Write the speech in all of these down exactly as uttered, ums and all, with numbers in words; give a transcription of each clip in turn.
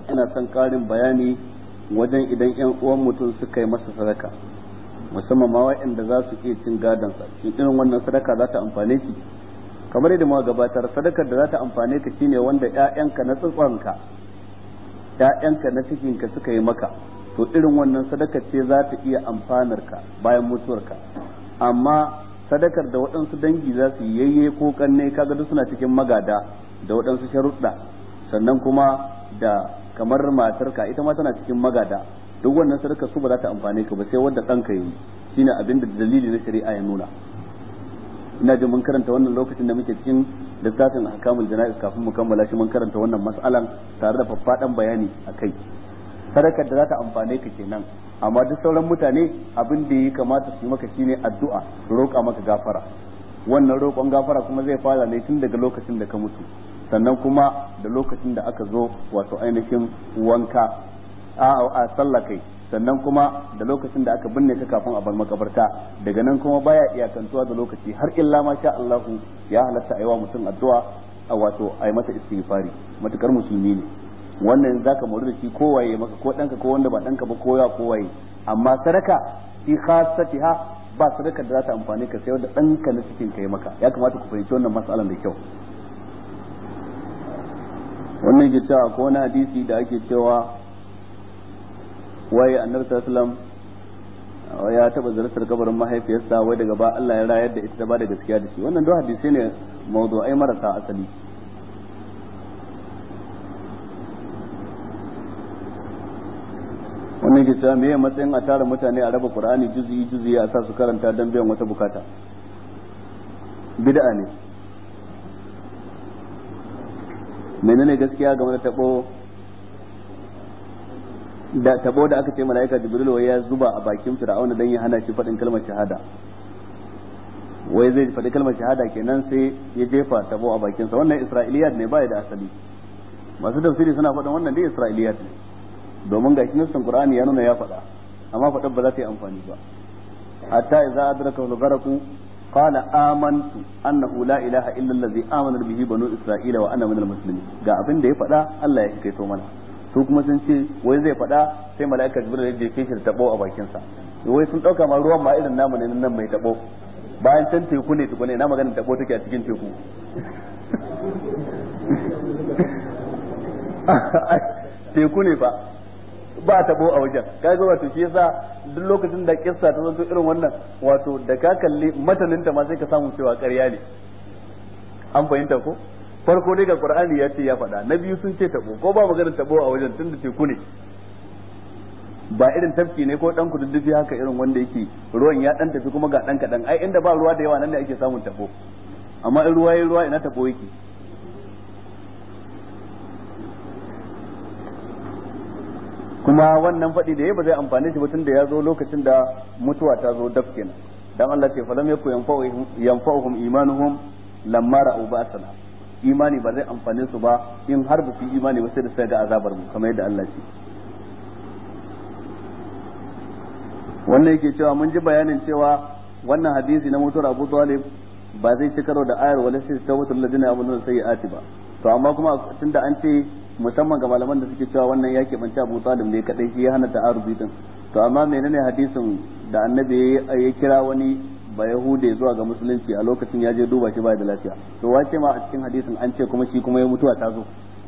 ina son ƙarin bayani wajen idan ƴan uwan mutum suka yi masa sadaka musamman ma waɗanda za su iya cin gadon sa shin irin wannan sadaka za ta amfane shi kamar yadda muka gabatar sadakar da za ta amfane ka shine wanda ƴaƴanka na tsatsanka ƴaƴanka na cikinka suka yi maka to irin wannan sadakar ce za ta iya amfanar ka bayan mutuwarka amma sadakar da waɗansu dangi za su yi yayye ko kanne kaga duk suna cikin magada da waɗansu sharuɗa sannan kuma da kamar matarka ita ma tana cikin magada duk wannan sadakar su ba za ta amfane ka ba sai wanda ɗanka yi shine abin da dalili na shari'a ya nuna ina jin mun karanta wannan lokacin da muke cikin littafin ahkamul jana'iz kafin mu kammala shi mun karanta wannan mas'alan tare da faffaɗan bayani akai sadakar da za ta amfane ka kenan amma duk sauran mutane abin da ya kamata su yi maka shine addu'a roƙa maka gafara wannan roƙon gafara kuma zai fara ne tun daga lokacin da ka mutu sannan kuma da lokacin da aka zo wato ainihin wanka a a sallah kai sannan kuma da lokacin da aka binne ka kafin a bar makabarta daga nan kuma baya iyakantuwa da lokaci har illa ma sha Allahu ya halatta aiwa mutum addu'a a wato ai masa istighfari matukar musulmi ne wannan zaka muru da shi ko waye maka ko danka ko wanda ba danka ba ko ya ko waye amma sadaka fi khassatiha ba sadaka da za ta amfane ka sai wanda danka na cikin kai maka ya kamata ku fahimci wannan mas'alan da kyau wannan ke cewa ko wani hadisi da ake cewa waye annabi sallallahu alaihi wasallam ya taba zartar kabarin mahaifiyarsa wai daga ba Allah ya rayar da ita ta ba da gaskiya da shi wannan duk hadisi ne mawdu'ai marasa asali wannan ke cewa meye matsayin a tara mutane a raba Qur'ani juz'i juz'i a sa su karanta don biyan wata bukata bid'a ne menene gaskiya game da tabo da tabo da aka ce mala'ika Jibril wai ya zuba a bakin Fir'auna dan ya hana shi faɗin kalmar shahada wai zai faɗi kalmar shahada kenan sai ya jefa tabo a bakin sa wannan Isra'iliyat ne bai da asali masu tafsiri suna faɗin wannan dai Isra'iliyat ne domin ga shi nassin Qur'ani ya nuna ya faɗa amma faɗar ba za ta yi amfani ba hatta idza adraka al-gharaqu qala amantu annahu la ilaha illa allazi amana bihi banu isra'ila wa ana minal muslimin ga abin da ya faɗa Allah ya kaito mana su kuma sun ce wai zai faɗa sai mala'ika jibril ya jefe shi da tabo a bakin sa wai sun dauka ma ruwan ma irin namu ne nan mai tabo bayan can teku ne tukune ina magana tabo take a cikin teku teku ne fa ba tabo a wajen kaga wato shi yasa duk lokacin da kissa ta zo irin wannan wato da ka kalli mataninta ma sai ka samu cewa ƙarya ne an fahimta ko farko dai ga Qur'ani ya ce ya faɗa na biyu sun ce tabo ko ba maganar tabo a wajen tunda teku ne ba irin tafki ne ko dan kududdufi haka irin wanda yake ruwan ya dan tafi kuma ga dan kadan ai inda ba ruwa da yawa nan ne ake samun tabo amma in ruwa yayi ruwa ina tabo yake kuma wannan faɗi da ya ba zai amfane shi ba tun da ya zo lokacin da mutuwa ta zo daf kenan dan Allah ce falam yaku yanfa'uhum imanuhum lamma ra'u ba'sana imani ba zai amfane su ba in har ba su imani ba sai da sai ga azabar mu kamar yadda Allah ce wannan yake cewa mun ji bayanin cewa wannan hadisi na mutuwar Abu Talib ba zai ci karo da ayar wala sai tawatul ladina ya'maluna sayyi'ati ba to amma kuma tunda an ce musamman ga malaman da suke cewa wannan ya keɓance Abu Talib ne kadai shi ya hana ta'aruzi din to amma menene hadisin da annabi ya kira wani ba yahude zuwa ga musulunci a lokacin ya je duba shi ba da lafiya to wace ma a cikin hadisin an ce kuma shi kuma ya mutuwa ta zo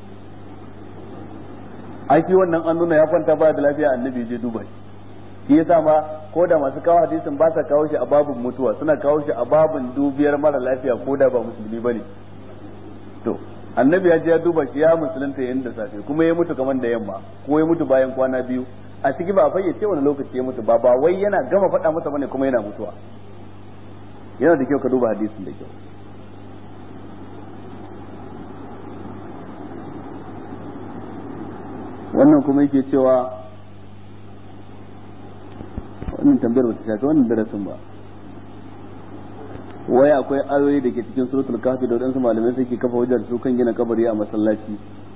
ai shi wannan an nuna ya kwanta ba da lafiya annabi je duba shi shi yasa ma ko da masu kawo hadisin ba sa kawo shi a babun mutuwa suna kawo shi a babun dubiyar mara lafiya ko da ba musulmi bane to annabi ya je ya duba shi ya musulunta yayin da safe kuma ya mutu kaman da yamma ko ya mutu bayan kwana biyu a ciki ba a fayyace wani lokaci ya mutu ba ba wai yana gama faɗa masa bane kuma yana mutuwa yana da kyau ka duba hadisin da kyau wannan kuma yake cewa wannan tambayar ba ta shafi wannan darasin ba wai akwai ayoyi da ke cikin suratul kahfi da wadansu malamai suke kafa hujjar su kan gina kabari a masallaci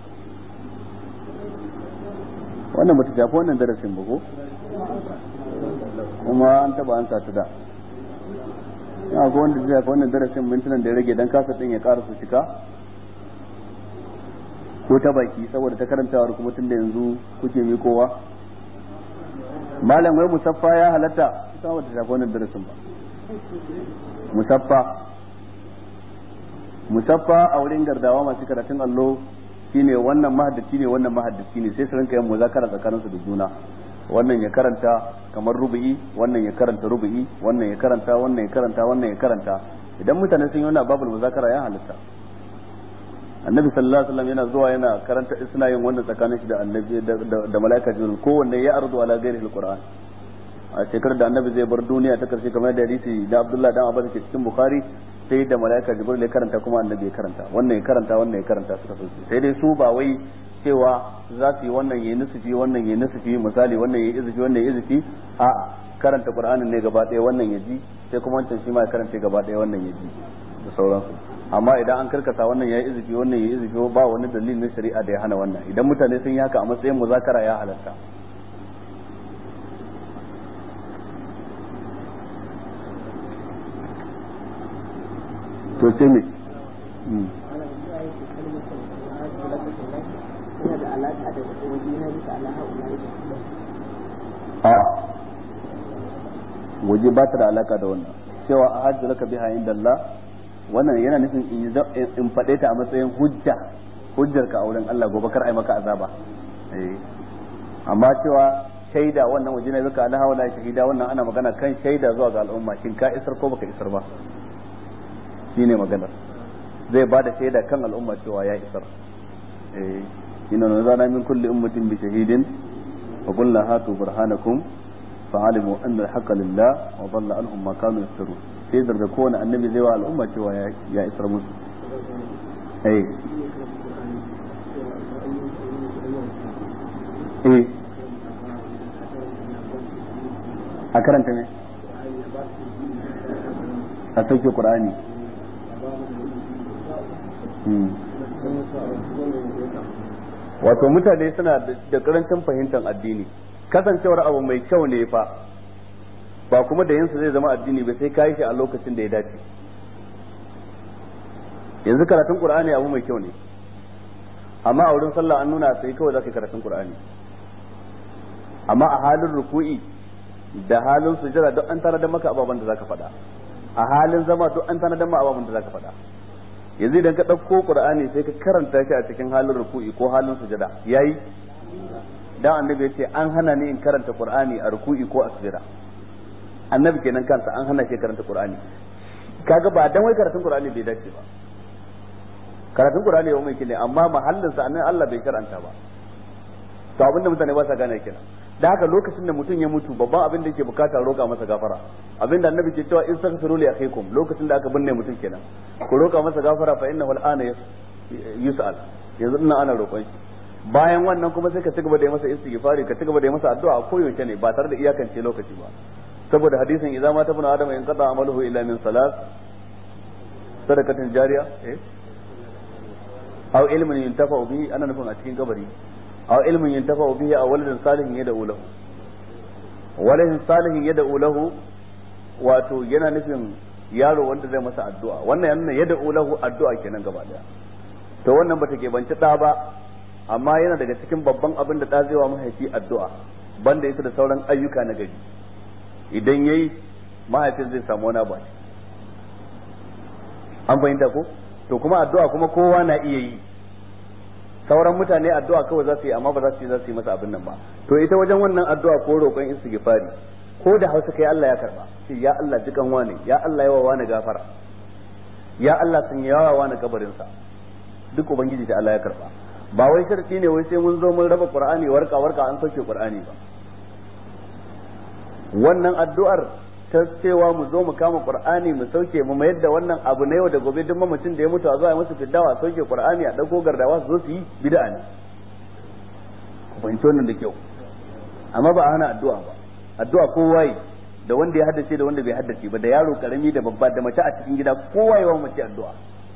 wannan bata shafi wannan darasin ba ko kuma an taba an sata da ya ga wanda zai shafi wannan darasin mintunan da ya rage dan kasa din ya ƙara su cika ko ta baki saboda ta karantawar kuma tun da yanzu kuke mikowa malam wai musaffa ya halatta ita wata shafa wannan darasin ba musaffa musaffa a wurin gardawa masu karatun allo shine wannan mahaddaci ne wannan mahaddaci ne sai su rinka yin muzakara tsakaninsu da juna wannan ya karanta kamar rubu'i wannan ya karanta rubu'i wannan ya karanta wannan ya karanta wannan ya karanta idan mutane sun yi wannan babul muzakara ya halatta annabi sallallahu alaihi wasallam yana zuwa yana karanta suna yin wannan tsakanin shi da annabi da malaika jibril kowanne ya arzu ala ghairihi alquran a shekarar da annabi zai bar duniya ta karshe kamar da hadisi da Abdullah dan Abbas ke cikin Bukhari sai da malaika jibril ya karanta kuma annabi ya karanta wannan ya karanta wannan ya karanta suka so sai dai su ba wai cewa za su yi wannan yayi nusufi wannan yayi nusufi misali wannan yayi izufi wannan yayi izufi a'a karanta qur'anin ne gaba ɗaya wannan ya ji sai kuma wancan shi ma ya karanta gaba ɗaya wannan ya ji da sauransu amma idan an karkasa wannan yayi izufi wannan yayi izufi ba wani dalili na shari'a da ya hana wannan idan mutane sun yi haka a matsayin muzakara ya halatta to sai me a waje ba ta da alaka da wannan cewa a hajji laka biha inda Allah wannan yana nufin in faɗe ta a matsayin hujja hujjar ka a wurin Allah gobe kar ai maka azaba eh amma cewa shaida wannan waje ne zaka Allah wala shahida wannan ana magana kan shaida zuwa ga al'umma shin ka isar ko baka isar ba shine magana zai bada shaida kan al'umma cewa ya isar eh inna nazana min kulli ummatin bi shahidin wa qulna hatu burhanakum fa'alimu anna al-haqqa lillah wa dhalla anhum ma kanu yaftarun sai da kowane annabi zai wa al'umma cewa ya isar musu eh eh a karanta ne a sauke qur'ani wato mutane suna da karancin fahimtar addini kasancewar abu mai kyau ne fa ba kuma da yinsa zai zama addini ba sai ka yi shi a lokacin da ya dace yanzu karatun qur'ani abu mai kyau ne amma a wurin sallah an nuna sai kawai zaka karatun qur'ani amma a halin ruku'i da halin sujada duk an tana da maka ababan da zaka faɗa a halin zama duk an tana da maka ababan da zaka faɗa yanzu idan ka ɗauko qur'ani sai ka karanta shi a cikin halin ruku'i ko halin sujada yayi dan annabi yace an hana ni in karanta qur'ani a ruku'i ko a sujada annabi kenan kansa an hana shi karanta qur'ani kaga ba dan wai karatun qur'ani bai dace ba karatun qur'ani yau mai kine amma mahallin sa annabi Allah bai karanta ba to abinda mutane ba sa gane kenan da haka lokacin da mutum ya mutu babban abin da yake bukata roƙa masa gafara abinda annabi ke cewa istaghfiru li akhikum lokacin da aka binne mutum kenan ku roƙa masa gafara fa innahu al'ana yus'al yanzu ina ana roƙon shi bayan wannan kuma sai ka ci gaba da yi masa istighfari ka ci gaba da yi masa addu'a a koyaushe ne ba tare da iyakance lokaci ba saboda hadisin idza mata ibn adam in qada amaluhu illa min salat sadaqatin jariya eh aw ilmin yuntafa'u bihi ana nufin a cikin kabari aw ilmin yuntafa'u bihi aw waladin salihin yad'u lahu waladin salihin yad'u lahu wato yana nufin yaro wanda zai masa addu'a wannan yana yad'u lahu addu'a kenan gaba daya to wannan bata ke banci da ba amma yana daga cikin babban abin da da zai wa mahaifi addu'a banda yake da sauran ayyuka na gari idan yayi mahaifin zai samu wani abu an fahimta ko to kuma addu'a kuma kowa na iya yi sauran mutane addu'a kawai za su yi amma ba za su yi za su yi masa abin nan ba to ita wajen wannan addu'a ko roƙon istighfari ko da Hausa kai Allah ya karba sai ya Allah jikan wane ya Allah yawa wane gafara ya Allah sun yawa wane kabarin sa duk ubangiji da Allah ya karba ba wai sharti ne wai sai mun zo mun raba Qur'ani warka warka an sauke Qur'ani ba wannan addu'ar ta cewa mu zo mu kama Qur'ani mu sauke mu mayar da wannan abu na yau da gobe duk mamacin da ya mutu a zo a masa fiddawa sauke Qur'ani a dauko gardawa su zo su yi bid'a ne ku fahimci wannan da kyau amma ba a hana addu'a ba addu'a kowa yi da wanda ya haddace da wanda bai haddace ba da yaro karami da babba da mace a cikin gida kowa yi wa mace addu'a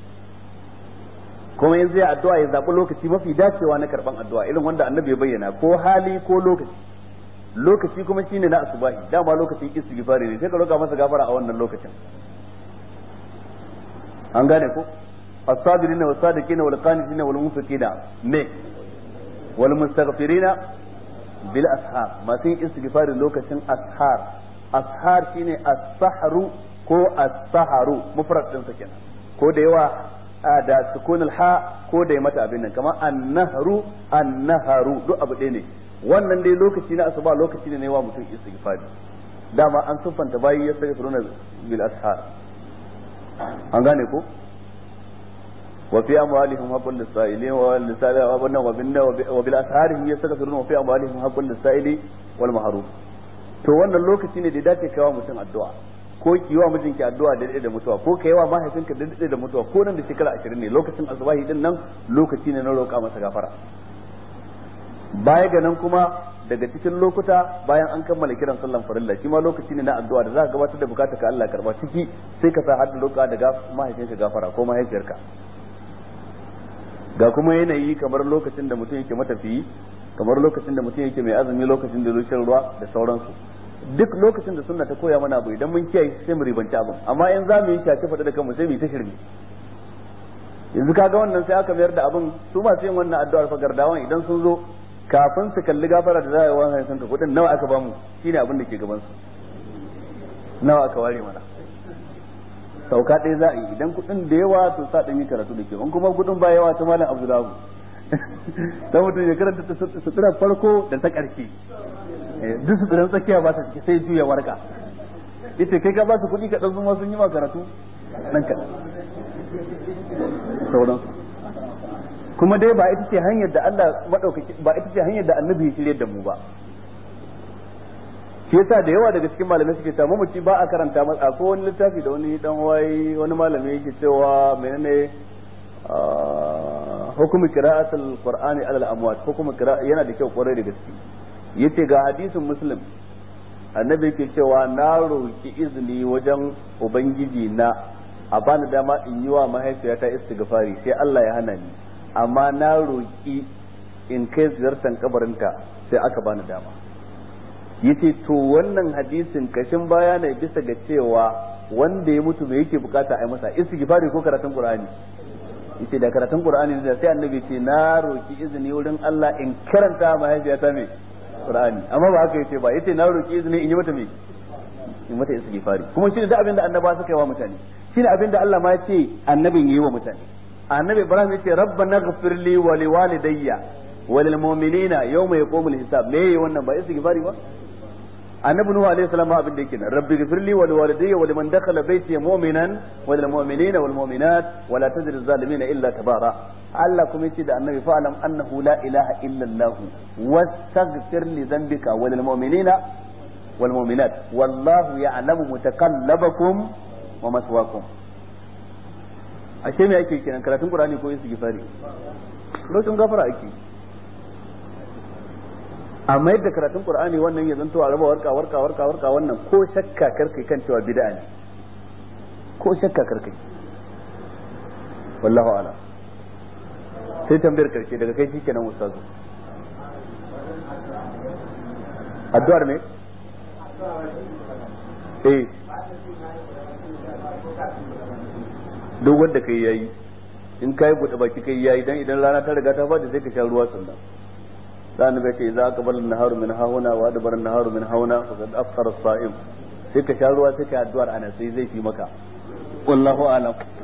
kuma yanzu ya addu'a ya zaɓi lokaci mafi dacewa na karɓan addu'a irin wanda annabi ya bayyana ko hali ko lokaci lokaci kuma shine na asubahi dama lokacin istighfari ne sai ka roƙa masa gafara a wannan lokacin an gane ko as-sabirina was-sadiqina wal-qanitina wal-munfiqina me wal-mustaghfirina bil ashar masu yin istighfari lokacin ashar ashar shine as-sahru ko as-saharu mufrad din sa kenan ko da yawa da sukunul ha ko da mata abin nan kamar an-nahru an-naharu duk abu ɗaya ne wannan dai lokaci na asuba lokaci ne wa mutum istighfari dama an sufanta bayi yastaghfiruna bil ashar an gane ko wa fi amwalihim haqqul lis-sa'ili wa lis-sa'ili wa banna wa binna wa bil asharihim yastaghfiruna wa fi amwalihim haqqul lis-sa'ili wal mahrum to wannan lokaci ne da dace kawo mutum addu'a ko ki wa mijinki addu'a da da mutuwa ko kai wa mahaifinka da da mutuwa ko nan da shekara ashirin ne lokacin asubahi din nan lokaci ne na roƙa masa gafara baya ga nan kuma daga cikin lokuta bayan an kammala kiran sallan farilla shi ma lokaci ne na addu'a da za ka gabatar da bukatar ka Allah karba ciki sai ka sa hadin roƙa daga mahaifinka gafara ko mahaifiyarka ga kuma yanayi kamar lokacin da mutum yake matafiyi kamar lokacin da mutum yake mai azumi lokacin da zai ruwa da sauransu duk lokacin da sunna ta koya mana abu idan mun kiyaye sai mu ribanci abin amma in za mu yi shafe fada da kanmu sai mu yi ta shirme yanzu kaga wannan sai aka mayar da abin su masu yin wannan addu'ar fa gardawan idan sun zo kafin su kalli gafara da za a yi wani hadisan ka kudin nawa aka bamu shine abin da ke gaban su nawa aka ware mana sauka ɗaya za a yi idan kudin da yawa to sa ɗan yi karatu da ke in kuma kudin ba yawa ta malam abdullahi dan mutum ya karanta sutura farko da ta ƙarshe duk su tsirin tsakiya ba su ciki sai juya warka ita kai ka ba su kuɗi kaɗan sun sun yi ma karatu nan kaɗan sauransu kuma dai ba ita ce hanyar da Allah maɗaukaki ba ita ce hanyar da annabi ya shirye da mu ba shi yasa da yawa daga cikin malamai suke cewa mamaci ba a karanta masa ko wani littafi da wani dan wayi wani malami yake cewa menene hukumu qira'atul qur'ani alal amwat hukumu qira'a yana da kyau kwarai da gaske yace ga hadisin muslim annabi yake cewa na roki izini wajen ubangiji na a bani dama in yi wa mahaifiyata istighfari sai Allah ya hana ni amma na roki in kai ziyartar kabarinta sai aka bani dama yace to wannan hadisin kashin baya ne bisa ga cewa wanda ya mutu me yake bukata a yi masa istighfari ko karatun qur'ani yace da karatun qur'ani da sai annabi ce na roki izini wurin Allah in karanta mahaifiyata me qur'ani amma ba haka yace ba yace na roki izini in yi mata me in mata istighfari kuma shine da abin da annaba suka yi wa mutane shine abin da Allah ma ya ce annabin yayi wa mutane annabi Ibrahim yace rabbana ighfirli wa liwalidayya wa lil mu'minina yawma yaqumul hisab me yayi wannan ba istighfari ba annabi nuhu alaihi salam abin da yake nan rabbi ghfirli wa liwalidayya wa liman dakhala bayti mu'minan wa lil mu'minina wal mu'minat wa la tazid zalimina illa tabara Allah kuma yace da annabi fa'alam annahu la ilaha illa Allah wastaghfir li dhanbika wa lil mu'minina wal mu'minat wallahu ya'lamu mutaqallabakum wa maswaakum ashe me yake kenan karatun qur'ani ko istighfari lokacin gafara ake amma yadda karatun qur'ani wannan ya zanto a raba warka warka warka warka wannan ko shakka karkai kan cewa bid'a ne ko shakka karkai wallahu a'lam sai tambayar karshe daga kai shikenan ustazu addu'ar me eh duk wanda kai yayi in kai bude baki kai yayi dan idan rana ta riga ta fadi sai ka sha ruwa sannan dan bai ce za ka bar naharu min hauna wa adbar naharu min hauna fa qad afṭara as-sa'im sai ka sha ruwa sai ka addu'ar ana sai zai fi maka wallahu a'lam